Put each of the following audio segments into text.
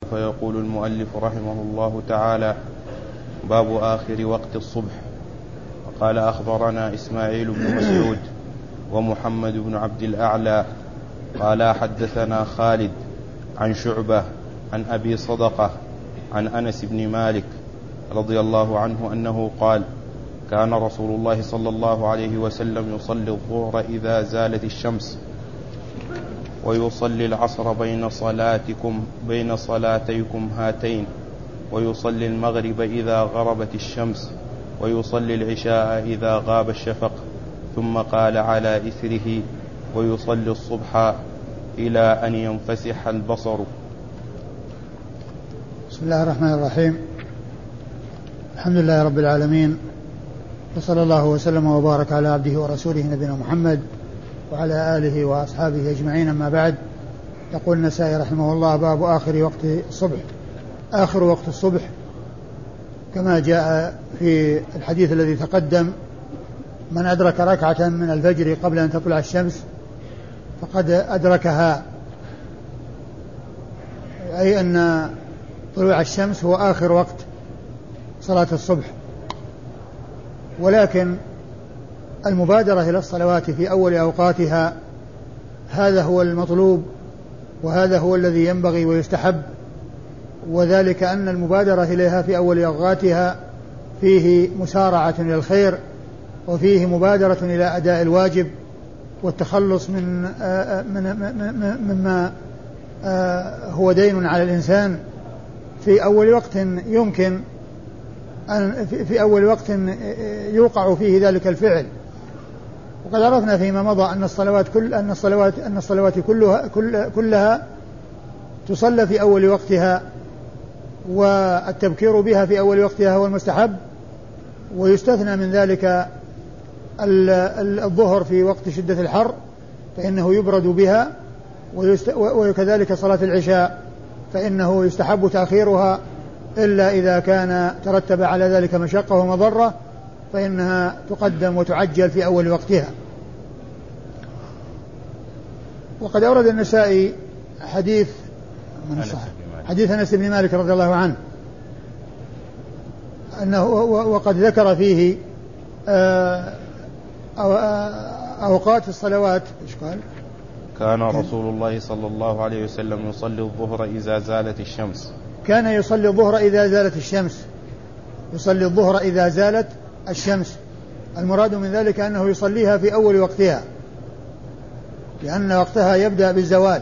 فيقول المؤلف رحمه الله تعالى: باب آخر وقت الصبح. قال: أخبرنا إسماعيل بن مسعود ومحمد بن عبد الأعلى قال: حدثنا خالد عن شعبة عن أبي صدقة عن أنس بن مالك رضي الله عنه أنه قال: كان رسول الله صلى الله عليه وسلم يصلي الظهر إذا زالت الشمس، ويصلي العصر بين صلاتيكم هاتين، ويصلي المغرب إذا غربت الشمس، ويصلي العشاء إذا غاب الشفق، ثم قال على إثره: ويصلي الصبح إلى أن ينفسح البصر. بسم الله الرحمن الرحيم. الحمد لله رب العالمين، وصلى الله وسلم وبارك على عبده ورسوله نبينا محمد وعلى آله وأصحابه أجمعين، أما بعد. يقول النسائي رحمه الله: باب آخر وقت الصبح. آخر وقت الصبح كما جاء في الحديث الذي تقدم: من أدرك ركعة من الفجر قبل أن تطلع الشمس فقد أدركها، أي أن طلوع الشمس هو آخر وقت صلاة الصبح. ولكن المبادرة إلى الصلوات في أول أوقاتها هذا هو المطلوب، وهذا هو الذي ينبغي ويستحب، وذلك أن المبادرة إليها في أول أوقاتها فيه مسارعة إلى الخير، وفيه مبادرة إلى أداء الواجب والتخلص مما هو دين على الإنسان في أول وقت يمكن في أول وقت يوقع فيه ذلك الفعل. وقد عرفنا فيما مضى أن الصلوات كلها تصلى في أول وقتها، والتبكير بها في أول وقتها هو المستحب، ويستثنى من ذلك الظهر في وقت شدة الحر فإنه يبرد بها، وكذلك صلاة العشاء فإنه يستحب تأخيرها إلا إذا كان ترتب على ذلك مشقة ومضرة فإنها تقدم وتعجل في أول وقتها. وقد أورد النسائي حديث أنس بن مالك رضي الله عنه أنه وقد ذكر فيه أوقات الصلوات. إيش قال؟ كان رسول الله صلى الله عليه وسلم يصلي الظهر إذا زالت الشمس. كان يصلي الظهر إذا زالت الشمس، يصلي الظهر إذا زالت الشمس. المراد من ذلك أنه يصليها في أول وقتها، لأن وقتها يبدأ بالزوال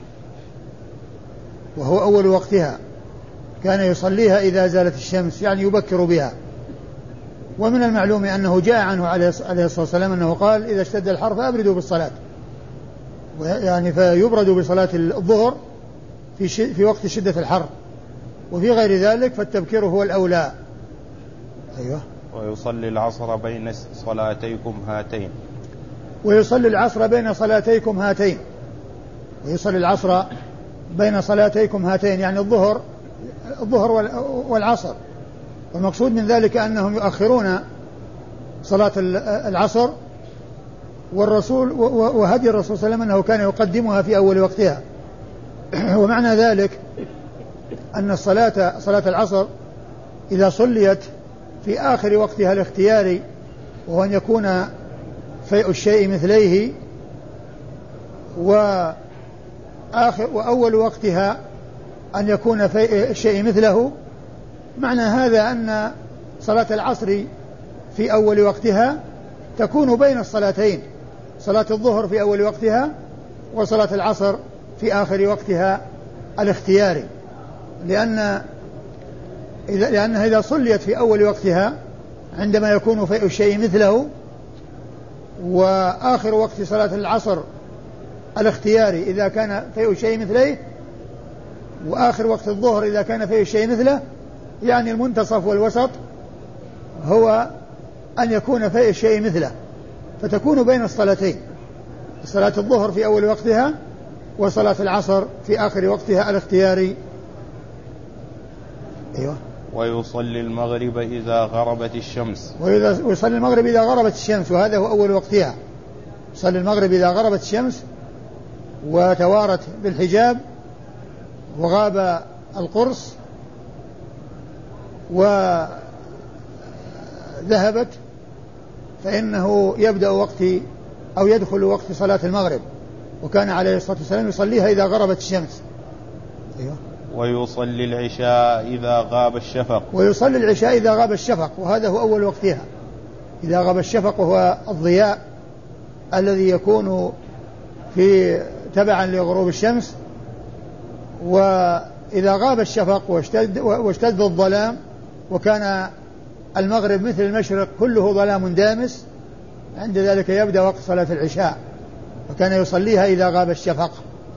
وهو أول وقتها. كان يصليها إذا زالت الشمس، يعني يبكر بها. ومن المعلوم أنه جاء عنه عليه الصلاة والسلام أنه قال: إذا اشتد الحر فأبردوا بالصلاة، يعني فيبرد بصلاة الظهر في وقت شدة الحر، وفي غير ذلك فالتبكير هو الأولى. أيوة. ويصلي العصر بين صلاتيكم هاتين. ويصلي العصر بين صلاتيكم هاتين. ويصلي العصر بين صلاتيكم هاتين، يعني الظهر والعصر. والمقصود من ذلك أنهم يؤخرون صلاة العصر، والرسول وهدي الرسول صلى الله عليه وسلم أنه كان يقدمها في أول وقتها. ومعنى ذلك أن صلاة العصر إذا صليت في آخر وقتها الاختياري، وهو أن يكون فيء الشيء مثليه، وأول وقتها أن يكون فيء الشيء مثله، معنى هذا أن صلاة العصر في أول وقتها تكون بين الصلاتين، صلاة الظهر في أول وقتها وصلاة العصر في آخر وقتها الاختياري، لأنها إذا صليت في أول وقتها عندما يكون فيء الشيء مثله، وآخر وقت صلاة العصر الاختياري إذا كان فيء الشيء مثله، وآخر وقت الظهر إذا كان فيء الشيء مثله، يعني المنتصف والوسط هو أن يكون فيء الشيء مثله، فتكون بين الصلاتين، صلاة الظهر في أول وقتها وصلاة العصر في آخر وقتها الاختياري. أيوة. ويصلي المغرب إذا غربت الشمس. ويصلي المغرب إذا غربت الشمس، وهذا هو أول وقتها. يصلي المغرب إذا غربت الشمس وتوارت بالحجاب وغاب القرص وذهبت فإنه يبدأ وقت أو يدخل وقت صلاة المغرب، وكان عليه الصلاة والسلام يصليها إذا غربت الشمس. أيوة. ويصلي العشاء إذا غاب الشفق. ويصلي العشاء إذا غاب الشفق، وهذا هو أول وقتها، إذا غاب الشفق وهو الضياء الذي يكون في تبعا لغروب الشمس. وإذا غاب الشفق واشتد الظلام وكان المغرب مثل المشرق كله ظلام دامس، عند ذلك يبدأ وقت صلاة العشاء، وكان يصليها إذا غاب الشفق.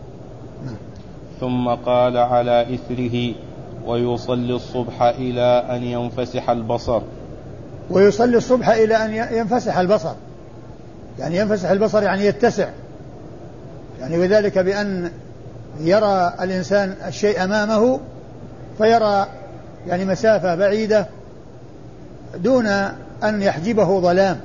ثم قال على إثره: ويصلي الصبح إلى أن ينفسح البصر. ويصلي الصبح إلى أن ينفسح البصر، يعني ينفسح البصر يعني يتسع، يعني وذلك بأن يرى الإنسان الشيء أمامه فيرى يعني مسافة بعيدة دون أن يحجبه ظلام.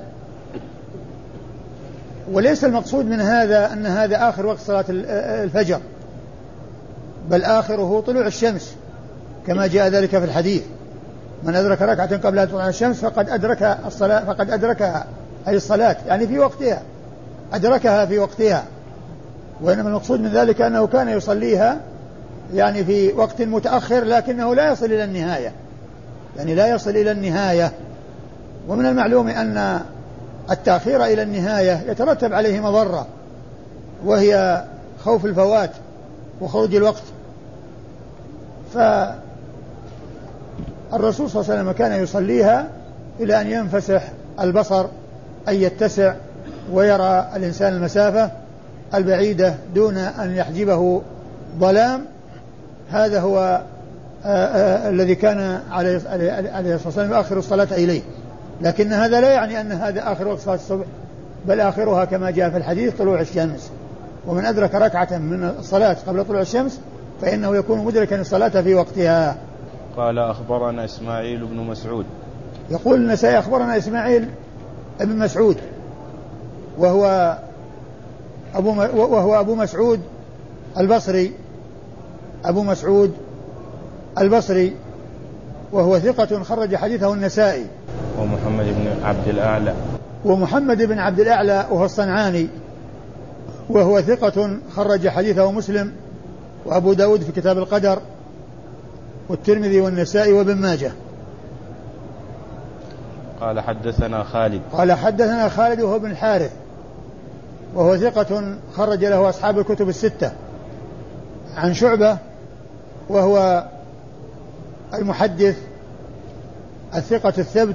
وليس المقصود من هذا أن هذا آخر وقت صلاة الفجر، بل آخره طلوع الشمس كما جاء ذلك في الحديث: من أدرك ركعة قبل أن تطلع الشمس فقد أدرك الصلاة، فقد أدركها، أي الصلاة يعني في وقتها، أدركها في وقتها. وإنما المقصود من ذلك أنه كان يصليها يعني في وقت متأخر، لكنه لا يصل إلى النهاية، يعني لا يصل إلى النهاية. ومن المعلوم أن التأخير إلى النهاية يترتب عليه مضرة، وهي خوف الفوات وخروج الوقت. فالرسول صلى الله عليه وسلم كان يصليها إلى أن ينفسح البصر، أي يتسع ويرى الإنسان المسافة البعيدة دون أن يحجبه ظلام. هذا هو الذي كان عليه الصلاة والسلام آخر الصلاة إليه. لكن هذا لا يعني أن هذا آخر وقت صلاة الصبح، بل آخرها كما جاء في الحديث طلوع الشمس. ومن أدرك ركعة من الصلاة قبل طلوع الشمس فإنه يكون مدركا الصلاة في وقتها. قال: أخبرنا إسماعيل بن مسعود. يقول النسائي: أخبرنا إسماعيل بن مسعود، وهو أبو مسعود البصري، أبو مسعود البصري، وهو ثقة خرج حديثه النسائي. ومحمد بن عبد الأعلى. ومحمد بن عبد الأعلى وهو الصنعاني، وهو ثقة خرج حديثه مسلم وأبو داود في كتاب القدر، والترمذي والنسائي وابن ماجه. قال: حدثنا خالد. قال: حدثنا خالد وهو ابن الحارث، وهو ثقة خرج له أصحاب الكتب الستة. عن شعبة وهو المحدث الثقة الثبت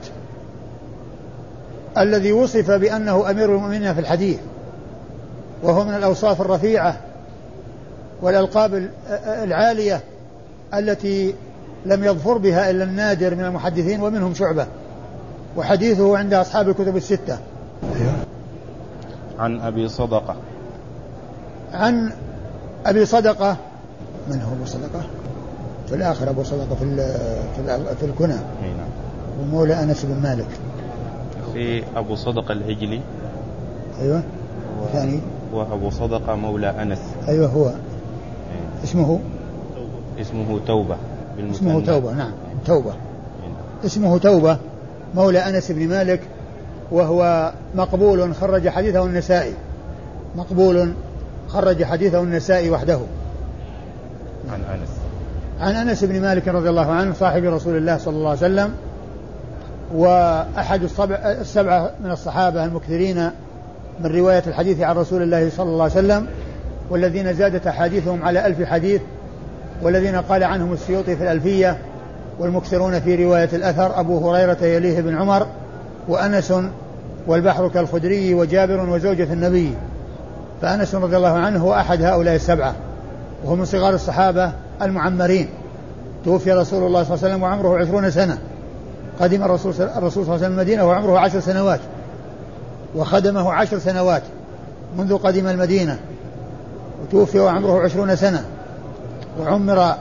الذي وصف بأنه أمير المؤمنين في الحديث، وهو من الأوصاف الرفيعة والألقاب العالية التي لم يظفر بها إلا النادر من المحدثين، ومنهم شعبة، وحديثه عند أصحاب الكتب الستة. عن أبي صدقة. عن أبي صدقة. من هو أبو صدقة؟ في الآخر أبو صدقة في الكنى، ومولى أنس بن مالك. في أبو صدقة العجلي. أيوة. الثاني وأبو صدقة مولى أنس. أيوة هو. اسمه توبة. اسمه توبة. نعم توبة. اسمه توبة مولى أنس بن مالك، وهو مقبول خرج حديثه النسائي، مقبول خرج حديثه النسائي وحده. عن أنس بن مالك رضي الله عنه صاحب رسول الله صلى الله عليه وسلم، وأحد السبعة من الصحابة المكثرين من رواية الحديث عن رسول الله صلى الله عليه وسلم، والذين زادت أحاديثهم على 1000 حديث، والذين قال عنهم السيوطي في الألفية. والمكثرون في رواية الأثر: أبو هريرة يليه بن عمر، وأنس، والبحر كالخدري، وجابر، وزوجة النبي. فأنس رضي الله عنه هو أحد هؤلاء السبعة، وهو من صغار الصحابة المعمرين. توفي رسول الله صلى الله عليه وسلم وعمره 20 سنة. قدم الرسول صلى الله عليه وسلم المدينة وعمره 10 سنوات، وخدمه 10 سنوات منذ قدم المدينة، وتوفي وعمره 20 سنة، وعمر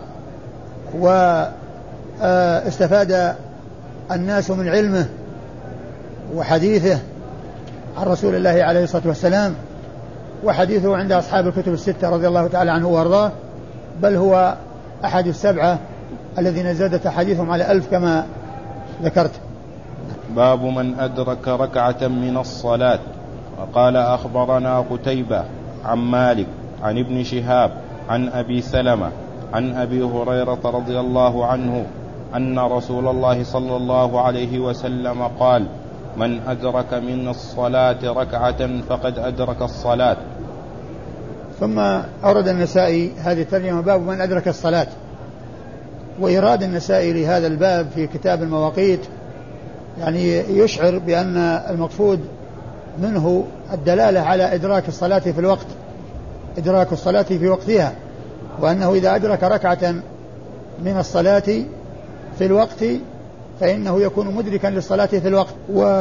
واستفاد الناس من علمه وحديثه عن رسول الله عليه الصلاة والسلام. وحديثه عند أصحاب الكتب الستة رضي الله تعالى عنه وارضاه، بل هو أحد السبعة الذين زادت أحاديثهم على 1000 كما ذكرت. باب من أدرك ركعة من الصلاة. وقال أخبرنا قتيبة عن مالك عن ابن شهاب عن أبي سلمة عن أبي هريرة رضي الله عنه أن رسول الله صلى الله عليه وسلم قال: من أدرك من الصلاة ركعة فقد أدرك الصلاة. ثم أورد النسائي هذه الترجمة باب من أدرك الصلاة. وإيراد النسائي لهذا الباب في كتاب المواقيت يعني يشعر بأن المقصود منه الدلالة على إدراك الصلاة في الوقت، إدراك الصلاة في وقتها، وأنه إذا أدرك ركعة من الصلاة في الوقت فإنه يكون مدركا للصلاة في الوقت.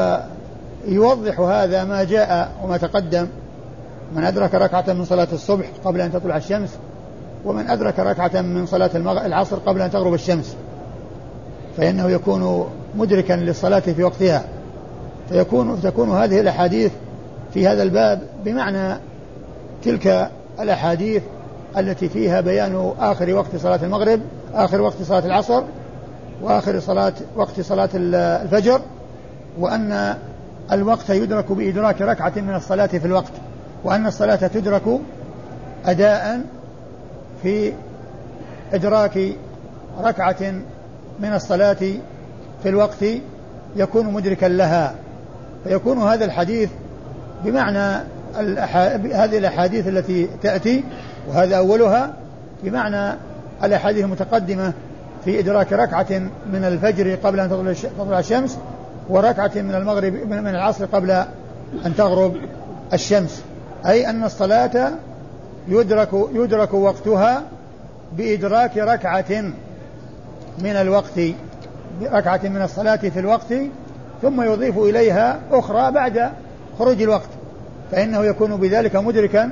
ويوضح هذا ما جاء وما تقدم: من أدرك ركعة من صلاة الصبح قبل أن تطلع الشمس، ومن أدرك ركعة من صلاة العصر قبل أن تغرب الشمس، فإنه يكون مدركا للصلاة في وقتها. فتكون هذه الأحاديث في هذا الباب بمعنى تلك الأحاديث التي فيها بيان آخر وقت صلاة المغرب، آخر وقت صلاة العصر، وآخر وقت صلاة الفجر، وأن الوقت يدرك بإدراك ركعة من الصلاة في الوقت، وأن الصلاة تدرك أداء في إدراك ركعة من الصلاة في الوقت يكون مدركا لها. فيكون هذا الحديث بمعنى هذه الأحاديث التي تأتي، وهذا أولها، بمعنى الأحاديث المتقدمة في إدراك ركعة من الفجر قبل أن تطلع الشمس، وركعة من المغرب من العصر قبل أن تغرب الشمس. أي أن الصلاة يدرك وقتها بإدراك ركعة من الوقت، ركعة من الصلاة في الوقت، ثم يضيف إليها أخرى بعد خروج الوقت، فإنه يكون بذلك مدركا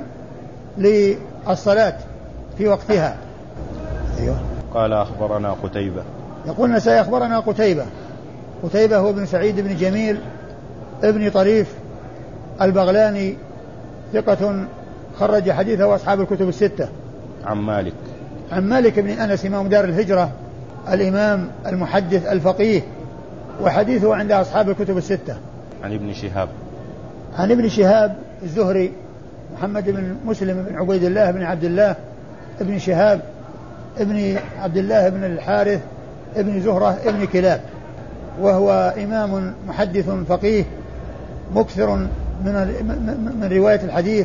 للصلاة في وقتها. أيوة. قال أخبرنا قتيبة. يقول سيخبرنا قتيبة هو ابن سعيد بن جميل ابن طريف البغلاني، ثقة خرج حديثه أصحاب الكتب الستة. عن مالك بن أنس إمام دار الهجرة الإمام المحدث الفقيه، وحديثه عند أصحاب الكتب الستة. عن ابن شهاب الزهري محمد بن مسلم بن عبيد الله بن عبد الله ابن شهاب ابن عبد الله بن الحارث ابن زهرة ابن كلاب، وهو إمام محدث فقيه مكثر من رواية الحديث،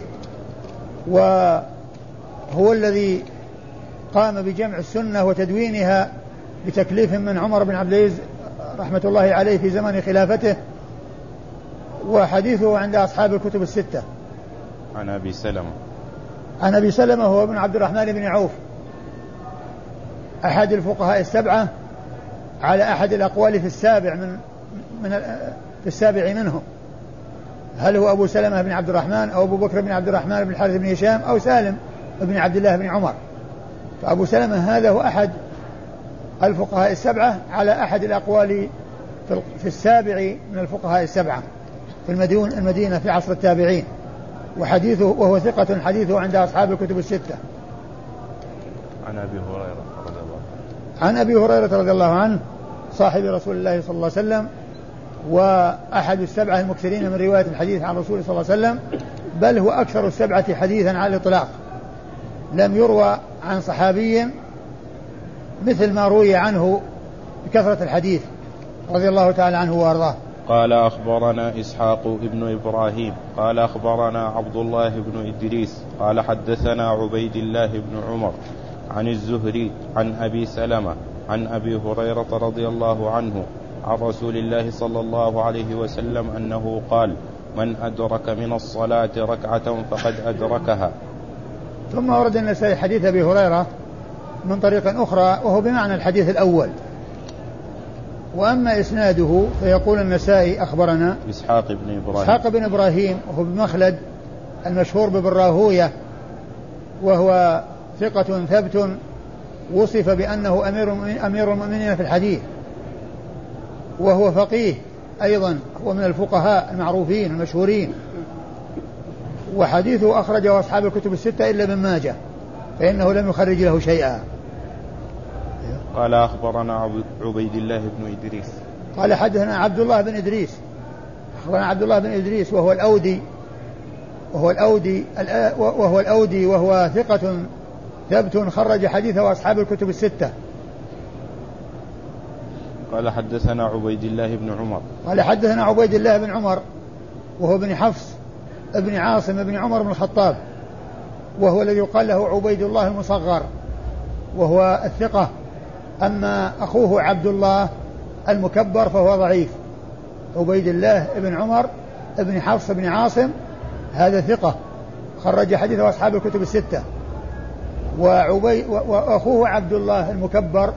وهو الذي قام بجمع السنة وتدوينها بتكليف من عمر بن عبد العزيز رحمة الله عليه في زمن خلافته، وحديثه عند أصحاب الكتب الستة. عن أبي سلمة هو ابن عبد الرحمن بن عوف أحد الفقهاء السبعة على أحد الأقوال في السابع منهم، هل هو أبو سلمة بن عبد الرحمن أو أبو بكر بن عبد الرحمن بن الحارث بن هشام أو سالم بن عبد الله بن عمر. فأبو سلمة هذا هو أحد الفقهاء السبعة على أحد الأقوال في السابع من الفقهاء السبعة في المدينة في عصر التابعين، وحديثه وهو ثقة حديثه عند أصحاب الكتب الستة. عن أبي هريرة رضي الله عنه صاحب رسول الله صلى الله عليه وسلم، وأحد السبعة المكثرين من رواية الحديث عن رسول صلى الله عليه وسلم، بل هو أكثر السبعة حديثا على الإطلاق، لم يروى عن صحابي مثل ما روي عنه بكثرة الحديث رضي الله تعالى عنه وارضاه. قال أخبرنا إسحاق ابن إبراهيم قال أخبرنا عبد الله بن إدريس قال حدثنا عبيد الله بن عمر عن الزهري عن أبي سلمة عن أبي هريرة رضي الله عنه عن رسول الله صلى الله عليه وسلم أنه قال: من أدرك من الصلاة ركعة فقد أدركها. ثم ورد النسائي حديث أبي هريرة من طريق أخرى وهو بمعنى الحديث الأول. وأما إسناده فيقول النسائي أخبرنا إسحاق بن إبراهيم وهو بمخلد المشهور ببراهوية، وهو ثقة ثبت وصف بأنه أمير المؤمنين في الحديث، وهو فقيه أيضا، هو من الفقهاء المعروفين المشهورين، وحديثه أخرجه أصحاب الكتب الستة إلا ابن ماجه، فإنه لم يخرج له شيئا. قال أخبرنا عبيد الله بن إدريس قال حدثنا عبد الله بن إدريس أخبرنا عبد الله بن إدريس وهو الأودي وهو ثقة ثبت خرج حديثه أصحاب الكتب الستة. قال حدثنا عبيد الله بن عمر قال حدثنا عبيد الله بن عمر وهو ابن حفص ابن عاصم ابن عمر بن الخطاب، وهو الذي يقال له عبيد الله المصغر وهو الثقة. أما أخوه عبد الله المكبر فهو ضعيف. عبيد الله بن عمر ابن حفص ابن عاصم هذا ثقة خرج حديثه أصحاب الكتب الستة. وأخوه عبد الله المكبر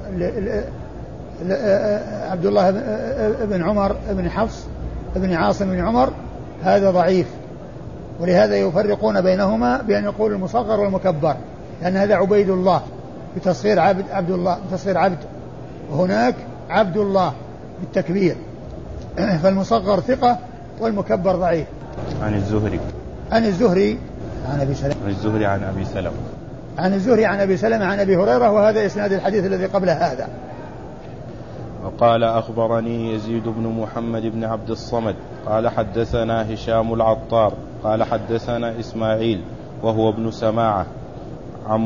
عبد الله بن عمر بن حفص بن عاصم بن عمر هذا ضعيف، ولهذا يفرقون بينهما بأن يقول المصغر والمكبر، لأن هذا عبيد الله بتصغير عبد الله بتصغير عبد، وهناك عبد الله بالتكبير. فالمصغر ثقة والمكبر ضعيف. عن الزهري عن أبي سلمة عن الزهري عن أبي سلمة عن أبي هريرة، وهذا إسناد الحديث الذي قبل هذا. وقال أخبرني يزيد بن محمد بن عبد الصمد قال حدثنا هشام العطار قال حدثنا إسماعيل وهو ابن سماعة عن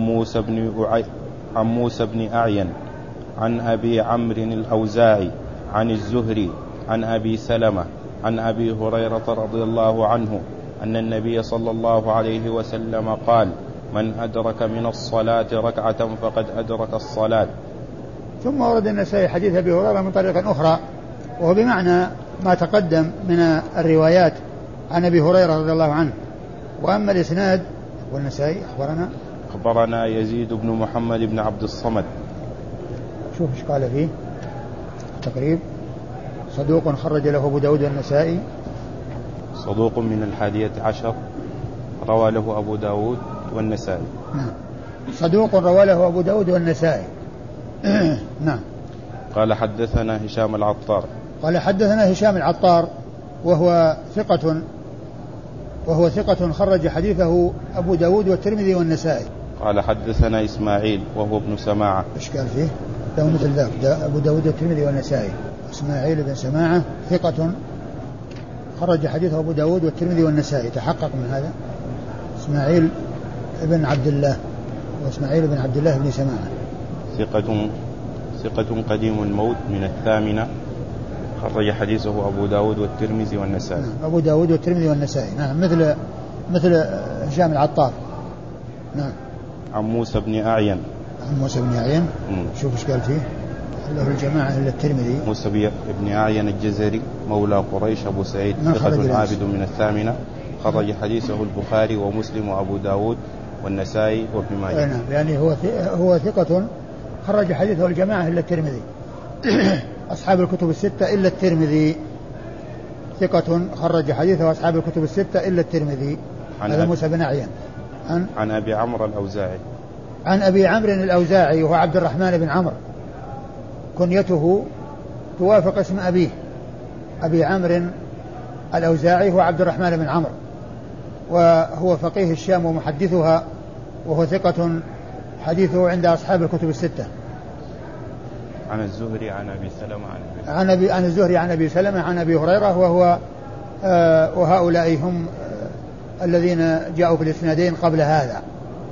موسى بن أعين عن أبي عمرو الأوزاعي عن الزهري عن أبي سلمة عن أبي هريرة رضي الله عنه أن النبي صلى الله عليه وسلم قال: من أدرك من الصلاة ركعة فقد أدرك الصلاة. ثم ورد النسائي حديث أبي هريرة من طريق أخرى، وهو بمعنى ما تقدم من الروايات عن أبي هريرة رضي الله عنه. وأما الإسناد والنسائي أخبرنا يزيد بن محمد بن عبد الصمد. شوف ايش قال فيه تقريب: صدوق خرج له أبو داود والنسائي. صدوق من 11 روى له أبو داود والنسائي. نعم، صدوق روى له أبو داود والنسائي. نعم. قال حدثنا هشام العطار. قال حدثنا هشام العطار وهو ثقة خرج حديثه أبو داود والترمذي والنسائي. قال حدثنا إسماعيل وهو ابن سماعة. ايش قال فيه؟ له مثل ذاك أبو داود والترمذي والنسائي. إسماعيل بن سماعة ثقة خرج حديثه أبو داود والترمذي والنسائي. تحقق من هذا. إسماعيل بن عبد الله وإسماعيل بن عبد الله بن سماعة ثقة قديم الموت من 8 خرج حديثه أبو داود والترمذي والنسائي. نعم، أبو داود والترمذي والنسائي. نعم، مثل هشام العطار. نعم. عن موسى بن أعين. شوف ايش قال فيه. له الجماعة إلا الترمذي. موسى بن أعين الجزري مولى قريش أبو سعيد ثقة عابد من 8 خرج حديثه البخاري ومسلم وأبو داود والنسائي وابن ماجه. نعم، يعني هو ثقة خرج حديثه الجماعة إلا الترمذي. أصحاب الكتب الستة إلا الترمذي. ثقة خرج حديثه أصحاب الكتب الستة إلا الترمذي. هذا موسى بن أعين. عن أبي عمرو الأوزاعي. عن أبي عمرو الأوزاعي وهو عبد الرحمن بن عمرو، كنيته توافق اسم أبيه. أبي عمرو الأوزاعي هو عبد الرحمن بن عمرو، وهو فقيه الشام ومحدثها، وهو ثقة حديثه عند أصحاب الكتب الستة. عن الزهري عن أبي سلمة عن الزهري عن أبي سلمة عن أبي هريرة، وهؤلاء هم الذين جاءوا في الإسنادين قبل هذا.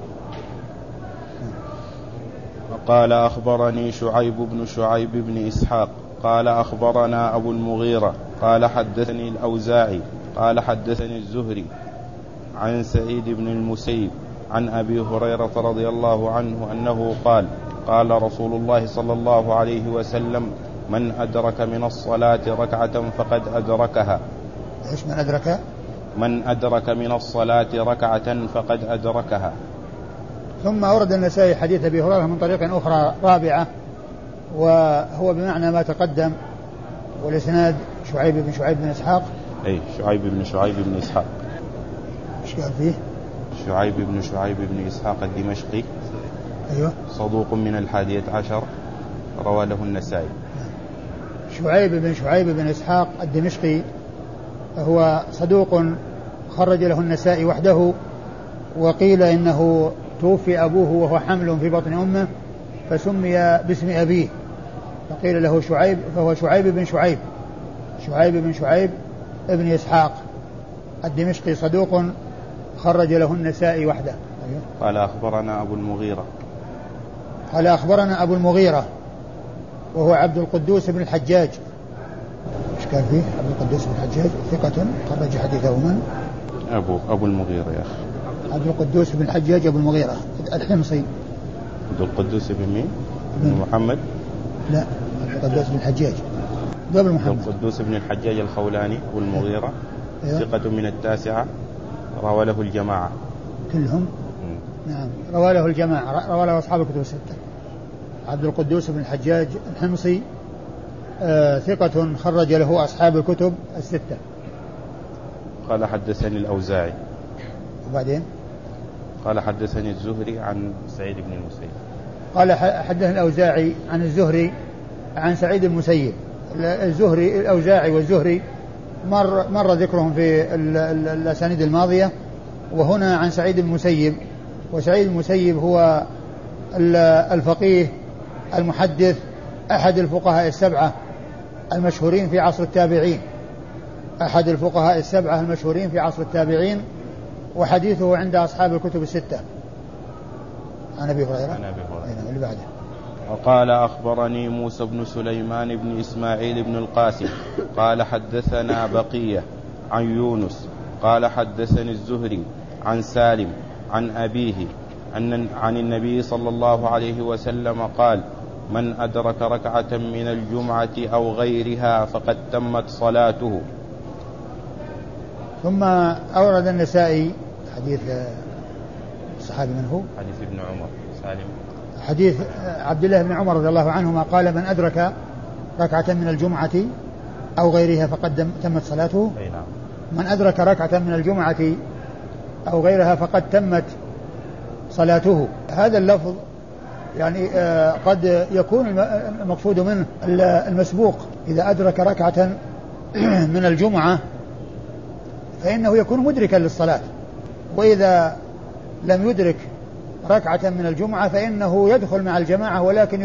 قال أخبرني شعيب بن إسحاق قال أخبرنا أبو المغيرة قال حدثني الأوزاعي قال حدثني الزهري عن سعيد بن المسيب عن أبي هريرة رضي الله عنه أنه قال: قال رسول الله صلى الله عليه وسلم: من أدرك من الصلاة ركعة فقد أدركها. إيش من أدرك؟ من أدرك من الصلاة ركعة فقد أدركها. ثم أورد النسائي حديث أبي هريرة من طريق أخرى رابعة، وهو بمعنى ما تقدم، والإسناد شعيب بن إسحاق. أي شعيب بن إسحاق. إيش قال فيه؟ شعيب بن إسحاق الدمشقي. أيوة. صدوق من 11 روى له النسائي. شعيب بن إسحاق الدمشقي هو صدوق خرج له النسائي وحده، وقيل إنه توفي أبوه وهو حمل في بطن أمه، فسمي باسم أبيه فقيل له شعيب، فهو شعيب بن شعيب، شعيب بن شعيب ابن إسحاق الدمشقي صدوق خرج له النسائي وحده. قال أخبرنا أبو المغيرة، قال أخبرنا أبو المغيرة وهو عبد القدوس بن الحجاج. ايش كان فيه؟ عبد القدوس بن الحجاج ثقة خرج حديثه من؟ أبو المغيرة يا أخي، عبد القدوس بن الحجاج أبو المغيرة الحمصي. عبد القدوس بن مين؟ بن محمد؟ لا، عبد القدوس بن الحجاج قبل محمد. عبد القدوس بن الحجاج الخولاني أبو المغيرة ثقة من التاسعة، روى له الجماعة كلهم. نعم، روى له الجماعة، روى له أصحاب الكتب الستة. عبد القدوس بن الحجاج الحمصي ثقة خرج له أصحاب الكتب الستة. قال حدثني الأوزاعي. وبعدين قال حدثني الزهري عن سعيد بن المسيب. قال حدثني الأوزاعي عن الزهري عن سعيد بن المسيب. الزهري الأوزاعي والزهري مر ذكرهم في الأسانيد الماضية، وهنا عن سعيد بن المسيب. وسعيد بن المسيب هو الفقيه المحدث أحد الفقهاء السبعة المشهورين في عصر التابعين، أحد الفقهاء السبعة المشهورين في عصر التابعين، وحديثه عند أصحاب الكتب الستة. عن أبي هريرة. اللي بعده. وقال أخبرني موسى بن سليمان بن إسماعيل بن القاسم قال حدثنا بقية عن يونس قال حدثني الزهري عن سالم عن أبيه عن النبي صلى الله عليه وسلم قال: من أدرك ركعة من الجمعة أو غيرها فقد تمت صلاته. ثم أورد النسائي حديث الصحابي من هو؟ حديث ابن عمر سالم، حديث عبد الله بن عمر رضي الله عنهما قال: من أدرك ركعة من الجمعة أو غيرها فقد تمت صلاته. من أدرك ركعة من الجمعة أو غيرها فقد تمت صلاته. هذا اللفظ يعني قد يكون المقصود منه المسبوق، إذا أدرك ركعة من الجمعة فإنه يكون مدركا للصلاة، وإذا لم يدرك ركعة من الجمعة فإنه يدخل مع الجماعة ولكن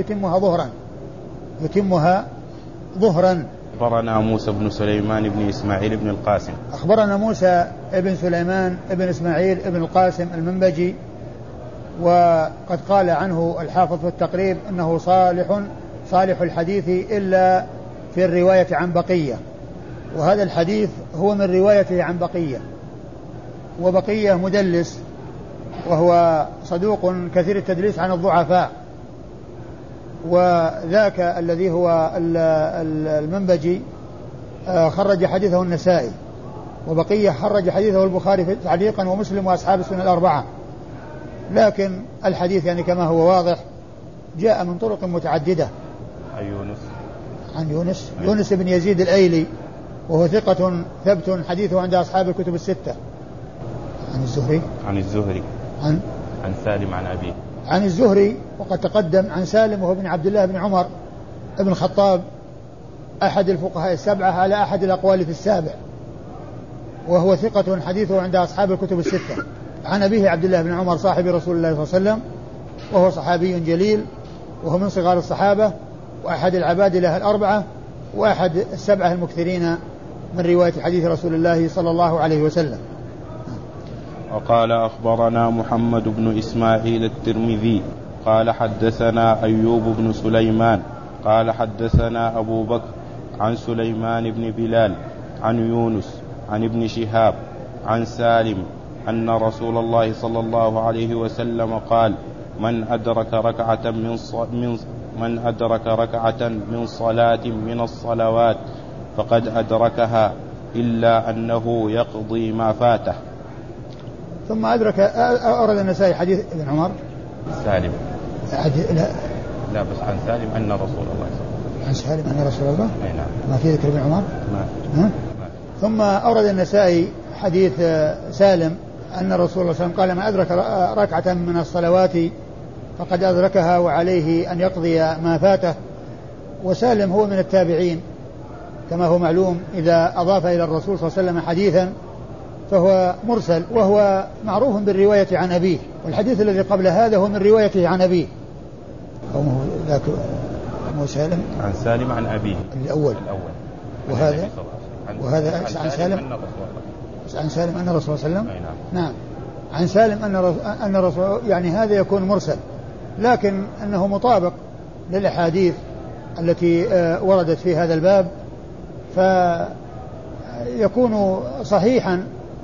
يتمها ظهرا. أخبرنا موسى بن سليمان بن إسماعيل بن القاسم. أخبرنا موسى بن سليمان بن إسماعيل بن القاسم المنبجي، وقد قال عنه الحافظ في التقريب أنه صالح الحديث إلا في الرواية عن بقية، وهذا الحديث هو من روايته عن بقية، وبقية مدلس وهو صدوق كثير التدليس عن الضعفاء، وذاك الذي هو المنبجي خرج حديثه النسائي، وبقية خرج حديثه البخاري تعليقا ومسلم وأصحاب السنن الأربعة، لكن الحديث يعني كما هو واضح جاء من طرق متعددة. عن يونس بن يزيد الأيلي وهو ثقة ثبت حديثه عند أصحاب الكتب الستة. عن الزهري عن سالم عن أبيه. عن الزهري وقد تقدم عن سالم وهو ابن عبد الله بن عمر ابن الخطاب أحد الفقهاء السبعة على أحد الأقوال في السابع، وهو ثقة حديثه عند أصحاب الكتب الستة. عن أبيه عبد الله بن عمر صاحب رسول الله صلى الله عليه وسلم، وهو صحابي جليل، وهو من صغار الصحابة وأحد العبادلة الأربعة وأحد السبعة المكثرين من رواية حديث رسول الله صلى الله عليه وسلم. وقال أخبرنا محمد بن إسماعيل الترمذي قال حدثنا أيوب بن سليمان قال حدثنا أبو بكر عن سليمان بن بلال عن يونس عن ابن شهاب عن سالم أن رسول الله صلى الله عليه وسلم قال: من أدرك ركعة من صلاة من الصلوات فقد أدركها إلا أنه يقضي ما فاته. ثم أورد النسائي حديث ابن عمر سالم لا بس عن سالم أن رسول الله صلى الله عليه وسلم. عن سالم أن رسول الله نعم. ما في ذكر ابن عمر ما. ثم أورد النسائي حديث سالم أن رسول الله صلى الله عليه وسلم قال: من أدرك ركعة من الصلوات فقد أدركها وعليه أن يقضي ما فاته. وسالم هو من التابعين كما هو معلوم، إذا أضاف إلى الرسول صلى الله عليه وسلم حديثا فهو مرسل، وهو معروف بالرواية عن أبيه، والحديث الذي قبل هذا هو من روايته عن أبيه. أو ذاك مو سالم عن سالم عن أبيه الأول. وهذا عن سالم أن الرسول صلى الله عليه وسلم. نعم عن سالم أن الرسول، يعني هذا يكون مرسل، لكن أنه مطابق للأحاديث التي وردت في هذا الباب، فيكون صحيحا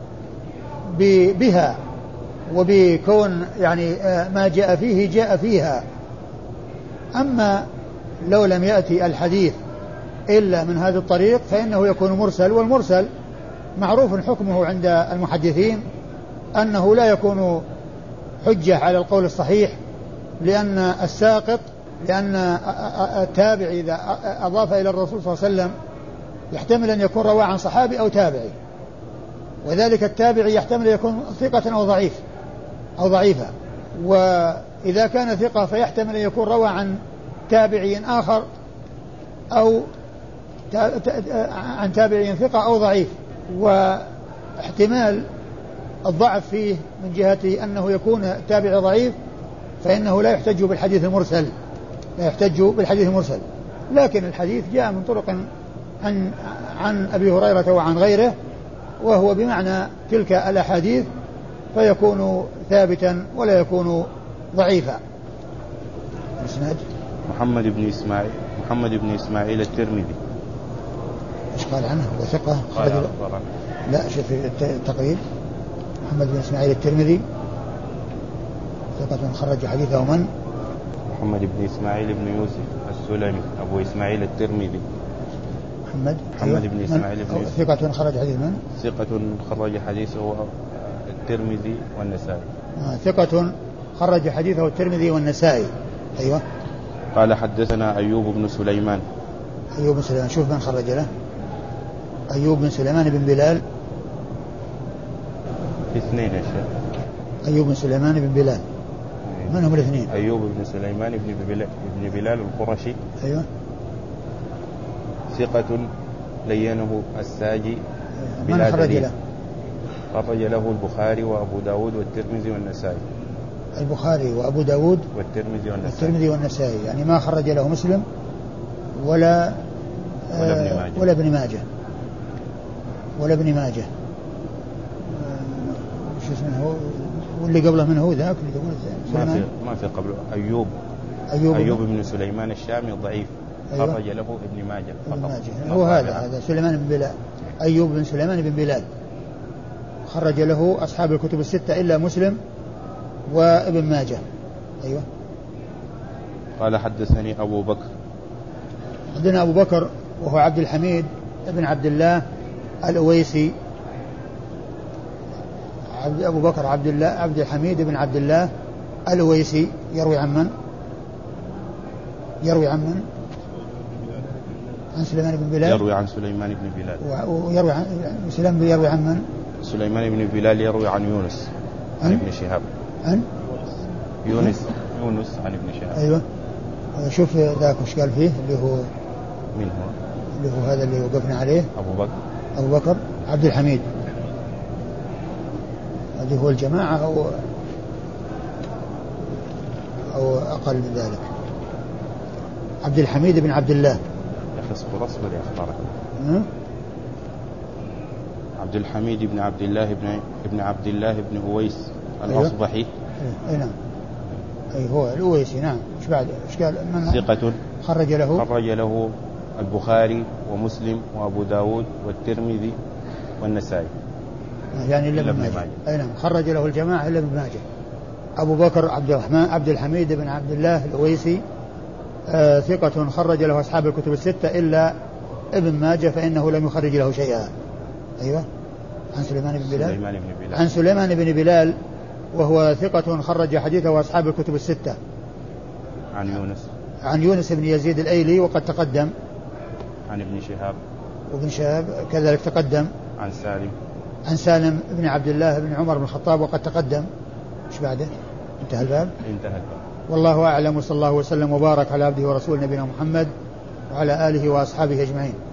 بها، وبكون يعني ما جاء فيه جاء فيها. أما لو لم يأتي الحديث إلا من هذا الطريق فإنه يكون مرسل، والمرسل معروف حكمه عند المحدثين أنه لا يكون حجة على القول الصحيح، لأن التابع إذا أضاف إلى الرسول صلى الله عليه وسلم يحتمل أن يكون رواه عن صحابي أو تابعي، وذلك التابعي يحتمل أن يكون ثقة أو ضعيفة، وإذا كان ثقة فيحتمل أن يكون روى عن تابعي آخر أو عن تابعي ثقة أو ضعيف، واحتمال الضعف فيه من جهة أنه يكون تابع ضعيف فإنه لا يحتج بالحديث المرسل، لكن الحديث جاء من طرق عن أبي هريرة وعن غيره، وهو بمعنى تلك الأحاديث، فيكون ثابتا ولا يكون ضعيفا. محمد بن إسماعيل الترمذي. ايش قال عنه؟ وثقة لا شوف التقريب. محمد بن إسماعيل الترمذي ثقة خرج حديثه من؟ محمد بن إسماعيل بن يوسف السلمي أبو إسماعيل الترمذي. محمد بن إسماعيل بن يوسف ثقة خرج حديث من؟ ثقة خرج حديثه الترمذي والنسائي. ثقة خرج حديثه الترمذي والنسائي. أيوة. قال حدثنا أيوب بن سليمان. شوف من خرج له. أيوب بن سليمان بن بلال. اثنين يا شيخ. أيوب بن سليمان بن بلال. من هم الاثنين؟ أيوب بن سليمان بن بلال القرشي. أيوة. ثقة لينه الساجي. من خرج له؟ خرج له البخاري وأبو داود والترمذي والنسائي. البخاري وأبو داود والترمذي والنسائي، يعني ما خرج له مسلم ولا ابن ماجه. شو اسمه واللي قبله من هو ذاك اللي تقول ما في قبله أيوب بن سليمان الشامي ضعيف. أيوة. خرج له ابن ماجه هو هذا سليمان بن بلال. أيوب بن سليمان بن بلال خرج له أصحاب الكتب الستة إلا مسلم وابن ماجه. أيوة. قال حدثني أبو بكر. عندنا أبو بكر وهو عبد الحميد ابن عبد الله الأويسي. أبو بكر عبد الحميد بن عبد الله الأويسي يروي عن من؟ عن سليمان بن بلال. يروي عن سليمان بن بلال. ويروي عن سليمان يروي عن من؟ سليمان بن بلال يروي عن يونس عن ابن شهاب. عن يونس عن ابن شهاب. أيوة. شوف ذاك وش قال فيه اللي هو من هو؟ اللي هو هذا اللي وقفنا عليه. أبو بكر عبد الحميد. هذه هو الجماعة أو أقل من ذلك. عبد الحميد بن عبد الله. اصبر يا أخبارك. عبد الحميد بن عبد الله بن أويس الأصبحي. أي نعم. أي هو الأويسي. نعم. إيش بعد؟ إيش قال؟ ثقة خرج له البخاري ومسلم وأبو داود والترمذي والنسائي. يعني إلا ابن ماجه. أي نعم. خرج له الجماعة إلا ابن ماجه. أبو بكر عبد الحميد بن عبد الله الأويسي ثقة خرج له أصحاب الكتب الستة إلا ابن ماجه فإنه لم يخرج له شيئا. أيوة. عن سليمان بن بلال. عن سليمان بن بلال وهو ثقة خرج حديثه أصحاب الكتب الستة. عن يونس بن يزيد الأيلي وقد تقدم. عن ابن شهاب كذلك تقدم. عن سالم بن عبد الله بن عمر بن الخطاب وقد تقدم. ايش بعده؟ انتهى الباب. والله أعلم، وصلى الله وسلم وبارك على عبده ورسوله نبينا محمد وعلى آله وأصحابه أجمعين.